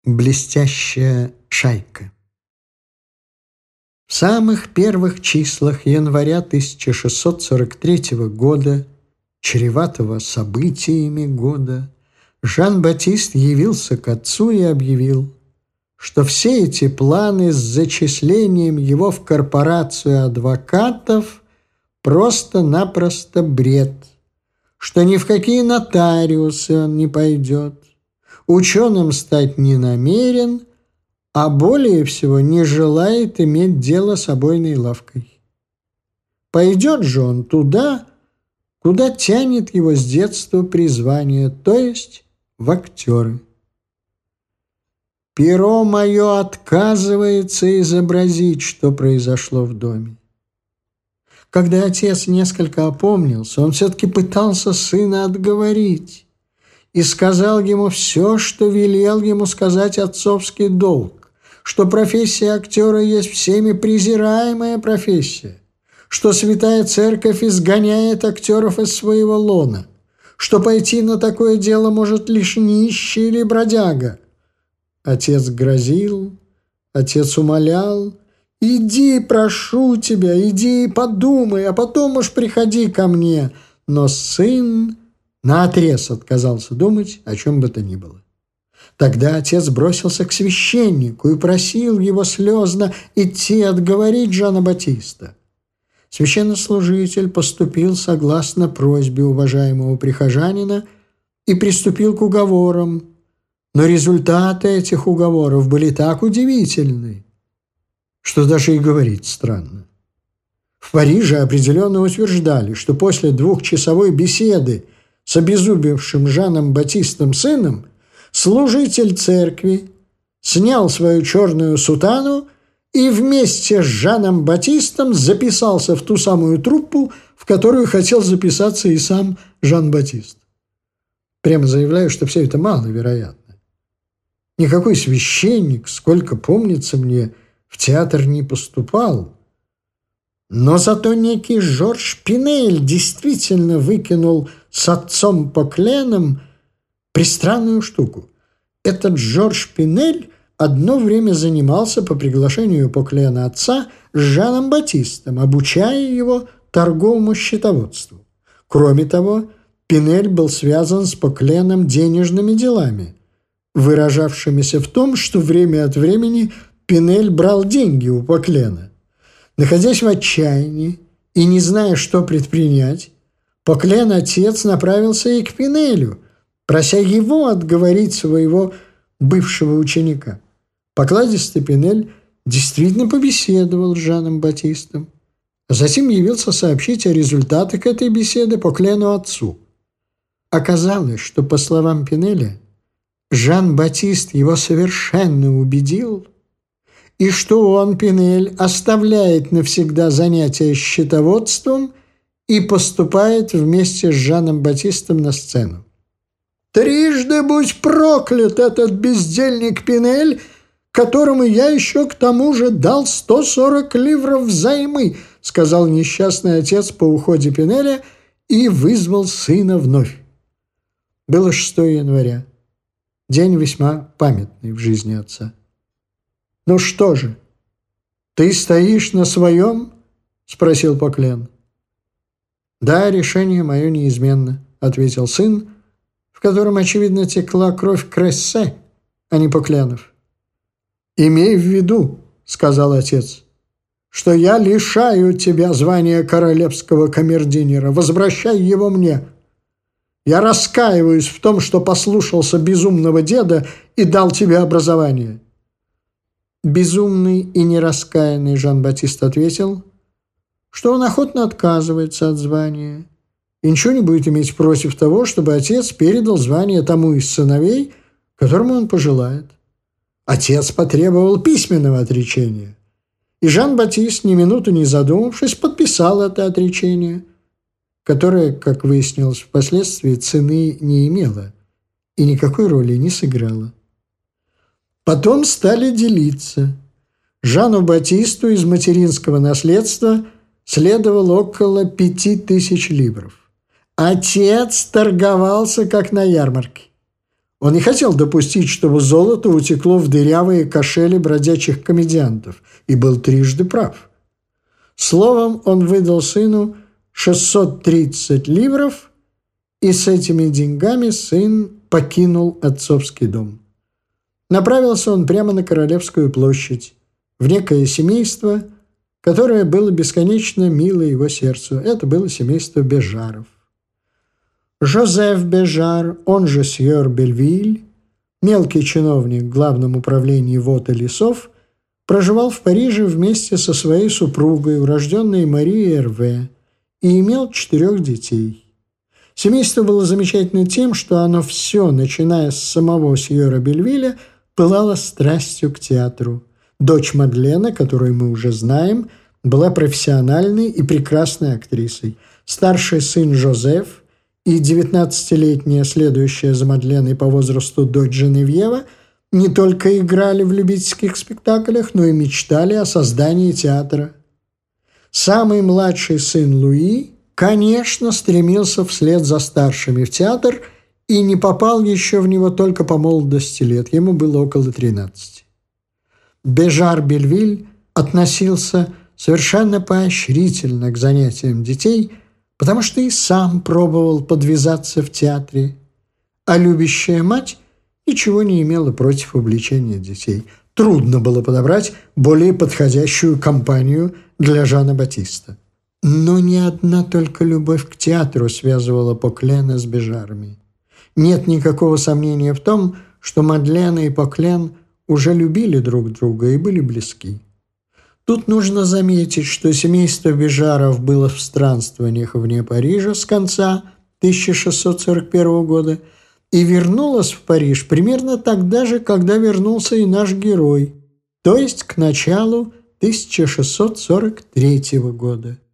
Блестящая шайка. В самых первых числах января 1643 года, чреватого событиями года, Жан-Батист явился к отцу и объявил, что все эти планы с зачислением его в корпорацию адвокатов просто-напросто бред, что ни в какие нотариусы он не пойдет, ученым стать не намерен, а более всего не желает иметь дело с обойной лавкой. Пойдет же он туда, куда тянет его с детства призвание, то есть в актеры. Перо мое отказывается изобразить, что произошло в доме. Когда отец несколько опомнился, он все-таки пытался сына отговорить и сказал ему все, что велел ему сказать отцовский долг, что профессия актера есть всеми презираемая профессия, что Святая Церковь изгоняет актеров из своего лона, что пойти на такое дело может лишь нищий или бродяга. Отец грозил, отец умолял: «Иди, прошу тебя, иди и подумай, а потом уж приходи ко мне». Но сын наотрез отказался думать о чем бы то ни было. Тогда отец бросился к священнику и просил его слезно идти отговорить Жана Батиста. Священнослужитель поступил согласно просьбе уважаемого прихожанина и приступил к уговорам, но результаты этих уговоров были так удивительны, что даже и говорить странно. В Париже определенно утверждали, что после двухчасовой беседы с обезумевшим Жаном Батистом сыном служитель церкви снял свою черную сутану и вместе с Жаном Батистом записался в ту самую труппу, в которую хотел записаться и сам Жан Батист. Прямо заявляю, что все это маловероятно. Никакой священник, сколько помнится мне, в театр не поступал. Но зато некий Жорж Пинель действительно выкинул с отцом Покленом пристранную штуку. Этот Жорж Пинель одно время занимался по приглашению Поклена отца с Жаном Батистом, обучая его торговому счетоводству. Кроме того, Пинель был связан с Покленом денежными делами, выражавшимися в том, что время от времени Пинель брал деньги у Поклена. Находясь в отчаянии и не зная, что предпринять, Поклен-отец направился и к Пинелю, прося его отговорить своего бывшего ученика. Покладистый Пинель действительно побеседовал с Жаном Батистом, а затем явился сообщить о результатах этой беседы Поклену отцу. Оказалось, что, по словам Пинеля, Жан Батист его совершенно убедил, и что он, Пинель, оставляет навсегда занятия счетоводством и поступает вместе с Жаном Батистом на сцену. «Трижды будь проклят этот бездельник Пинель, которому я еще к тому же дал 140 ливров взаймы», сказал несчастный отец по уходе Пинеля и вызвал сына вновь. Было 6 января, день весьма памятный в жизни отца. «Ну что же, ты стоишь на своем?» – спросил Поклен. «Да, решение мое неизменно», – ответил сын, в котором, очевидно, текла кровь Крессе, а не Покленов. «Имей в виду», – сказал отец, – «что я лишаю тебя звания королевского камердинера. Возвращай его мне. Я раскаиваюсь в том, что послушался безумного деда и дал тебе образование». Безумный и нераскаянный Жан-Батист ответил, что он охотно отказывается от звания и ничего не будет иметь против того, чтобы отец передал звание тому из сыновей, которому он пожелает. Отец потребовал письменного отречения, и Жан-Батист, ни минуту не задумавшись, подписал это отречение, которое, как выяснилось впоследствии, цены не имело и никакой роли не сыграло. Потом стали делиться. Жану Батисту из материнского наследства следовало около 5000 ливров. Отец торговался, как на ярмарке. Он не хотел допустить, чтобы золото утекло в дырявые кошели бродячих комедиантов, и был трижды прав. Словом, он выдал сыну 630 ливров, и с этими деньгами сын покинул отцовский дом. Направился он прямо на Королевскую площадь, в некое семейство, которое было бесконечно мило его сердцу. Это было семейство Бежаров. Жозеф Бежар, он же сьор Бельвиль, мелкий чиновник в Главном управлении вод и лесов, проживал в Париже вместе со своей супругой, урожденной Марией Эрве, и имел 4 детей. Семейство было замечательно тем, что оно все, начиная с самого сьора Бельвиля, пылало страстью к театру. Дочь Мадлена, которую мы уже знаем, была профессиональной и прекрасной актрисой. Старший сын Жозеф и 19-летняя, следующая за Мадленой по возрасту дочь Женевьева, не только играли в любительских спектаклях, но и мечтали о создании театра. Самый младший сын Луи, конечно, стремился вслед за старшими в театр и не попал еще в него только по молодости лет, ему было около 13. Бежар-Бельвиль относился совершенно поощрительно к занятиям детей, потому что и сам пробовал подвязаться в театре, а любящая мать ничего не имела против увлечения детей. Трудно было подобрать более подходящую компанию для Жана Батиста. Но не одна только любовь к театру связывала Поклена с Бежарами. Нет никакого сомнения в том, что Мадлена и Поклен уже любили друг друга и были близки. Тут нужно заметить, что семейство Бежаров было в странствованиях вне Парижа с конца 1641 года и вернулось в Париж примерно тогда же, когда вернулся и наш герой, то есть к началу 1643 года.